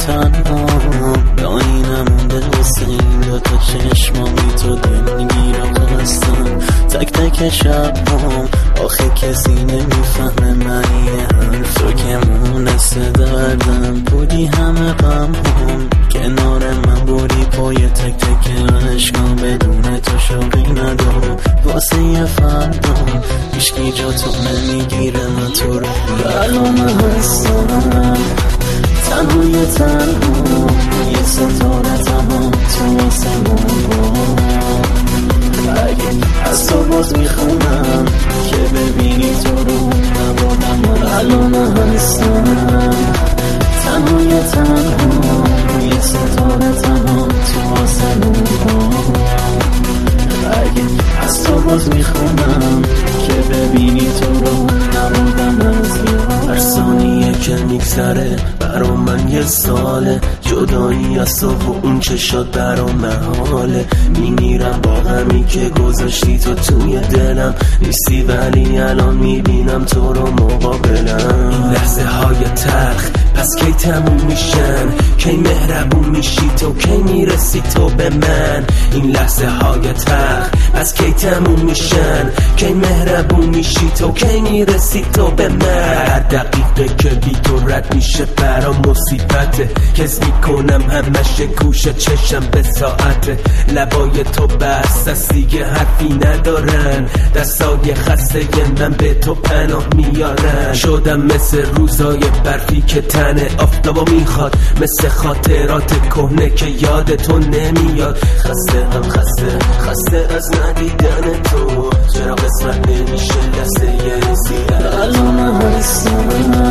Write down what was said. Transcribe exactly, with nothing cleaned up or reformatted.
تنها دایی نمونده واسه این دوتا چشمامی تو دل میگیرم خستم تک تک شبام آخه کسی نمیفهمه من یه حرف تو که مونسه دردم بودی همه غم هم کنار من بودی پای تک تک عشقام بدون تو شوقی ندارم واسه یه فردام هیچکی جا تو نمیگیره من تو رو الان هستم تنهای تنها یه ستاره تمام تو آسمون اگه از تو باز میخونم که ببینی تو رو نبودم الان هستم تنهای تنها یه ستاره تمام تو آسمون اگه از تو باز میخونم که ببینی تو رو نبودم از یاد هر ثانیه که میگذره برام من یه ساله جدایی از تو و اون چشات برام محاله میمیرم با همی که گذاشتی تو توی دلم نیستی ولی الان میبینم تو رو مقابلم این لحظه های تلخ پس کی تموم میشن کی مهربون میشی تو کی میرسی تو به من این لحظه های تلخ پس کی تموم میشن کی مهربون میشی تو کی میرسی تو به من هر دقیقه که بی تو رد میشه برام مصیبته کس میکنم همش گوشه چشم به ساعته لبای تو بسته است دیگه حرفی ندارن دستای خسته من به تو پناه میارن شدم مثل روزای برفی که تن آفتابا میخواد مثل خاطرات کهنه که یاد تو نمیاد خسته هم خسته خسته از ندیدن تو چرا قسمت نمیشه لحظه یه زیاد الان هستم